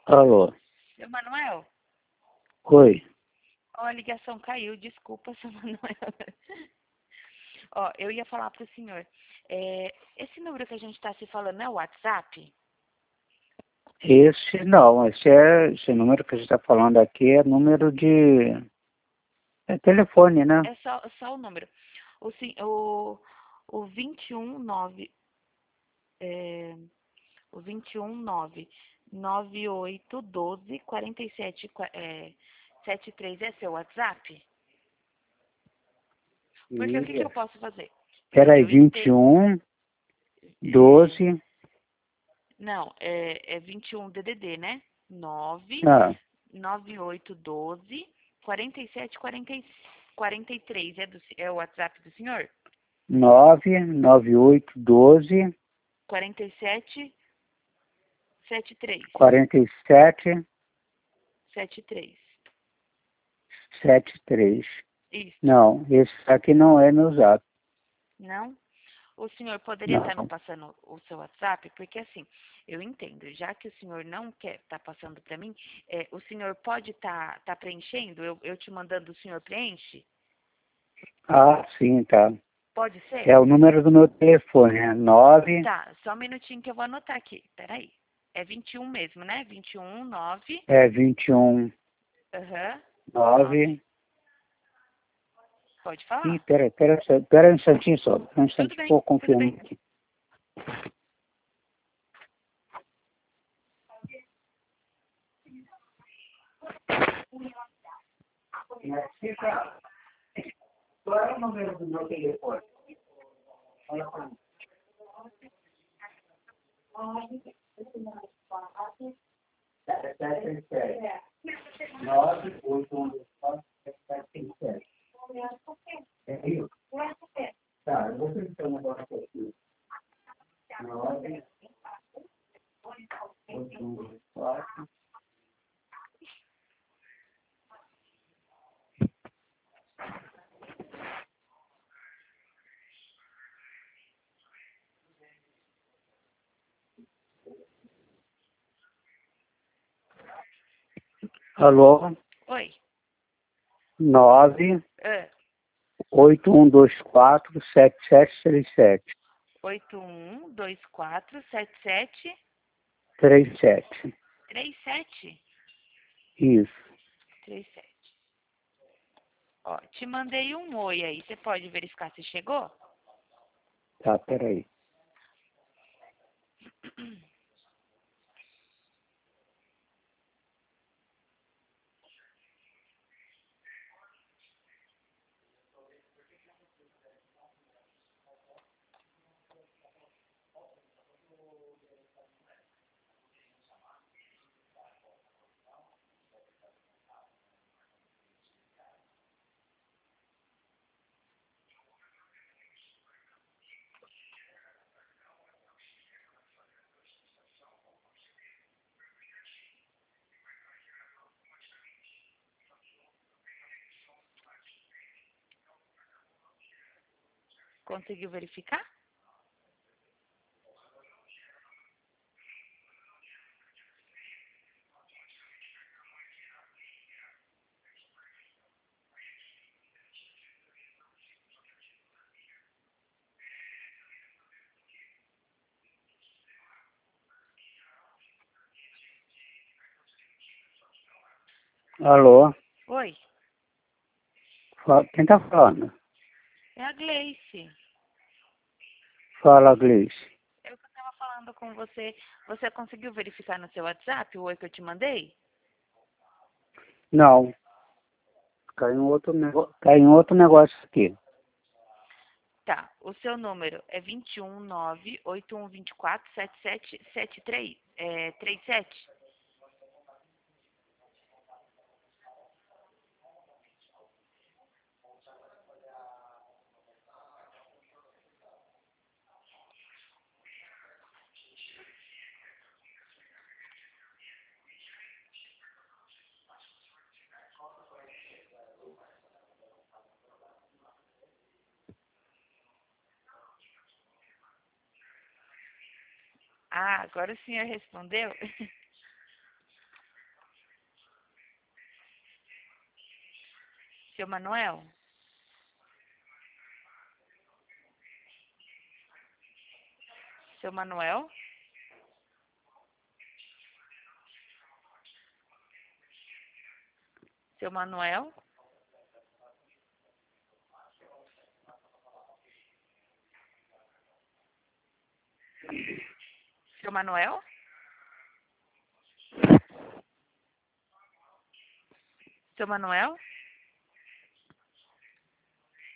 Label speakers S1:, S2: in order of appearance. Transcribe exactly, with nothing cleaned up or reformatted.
S1: Alô?
S2: Seu Manuel?
S1: Oi.
S2: Ó, a ligação caiu, desculpa, seu Manuel. Ó, eu ia falar pro senhor. É, esse número que a gente está se falando é o WhatsApp?
S1: Esse não, esse, é, esse número que a gente está falando aqui é número de é telefone, né?
S2: É só, só o número. O, sim- o, o vinte e um nove, é, o vinte e um nove, nove oito um dois, quarenta e sete, é, setenta e três é seu WhatsApp? Porque o que, que eu
S1: Isso.
S2: posso fazer?
S1: Peraí,
S2: Eu
S1: vinte e
S2: espe-
S1: um,
S2: é,
S1: doze.
S2: não, é, é vinte e um D D D, né? nove
S1: Ah,
S2: nove oito um dois, quarenta e sete, quarenta, quarenta e três. É, do, é o WhatsApp do senhor?
S1: nove nove oito doze
S2: quarenta e sete, setenta e três.
S1: quarenta e sete
S2: setenta e três.
S1: setenta e três.
S2: Isso.
S1: Não, esse aqui não é meu zap.
S2: Não? O senhor poderia estar me
S1: Não.
S2: passando o seu WhatsApp? Porque assim, eu entendo, já que o senhor não quer estar passando para mim, é, o senhor pode estar tá preenchendo? Eu, eu te mandando, o senhor preenche?
S1: Ah, sim, tá.
S2: Pode ser?
S1: É o número do meu telefone, é nove,
S2: Tá, só um minutinho que eu vou anotar aqui. Peraí. É vinte e um mesmo, né? vinte e um, nove.
S1: é vinte e um,
S2: Aham. nove.
S1: nove.
S2: Pode
S1: Ih,
S2: falar?
S1: pera, pera, pera um instantinho só. Um
S2: Tudo
S1: instantinho que
S2: bem,
S1: eu
S2: tudo
S1: confirmo
S2: bem.
S1: aqui. Qual é o número do meu telefone? Olha pra mim. sete sete sete. nove oito um dois quatro sete sete sete. É isso? Tá, eu vou tentar um negócio aqui. nove oito um dois quatro. Alô?
S2: Oi.
S1: nove
S2: Ah,
S1: oito um dois quatro sete sete três sete.
S2: oito um dois quatro sete sete
S1: três sete.
S2: três sete.
S1: Isso.
S2: três sete. Ó, te mandei um oi aí. Você pode verificar se chegou?
S1: Tá, peraí.
S2: Conseguiu verificar?
S1: Alô?
S2: Oi.
S1: Fa- Quem tá falando?
S2: É a Gleice.
S1: Fala, Gleice.
S2: Eu que estava falando com você. Você conseguiu verificar no seu WhatsApp o oi que eu te mandei?
S1: Não. Caiu um outro negócio. Caiu um outro negócio aqui.
S2: Tá. O seu número é vinte e um nove oito um dois quatro sete sete sete três, é, trinta e sete. Ah, agora o senhor respondeu? Seu Manuel? Seu Manuel? Seu Manuel? Seu Manuel? Seu Manuel?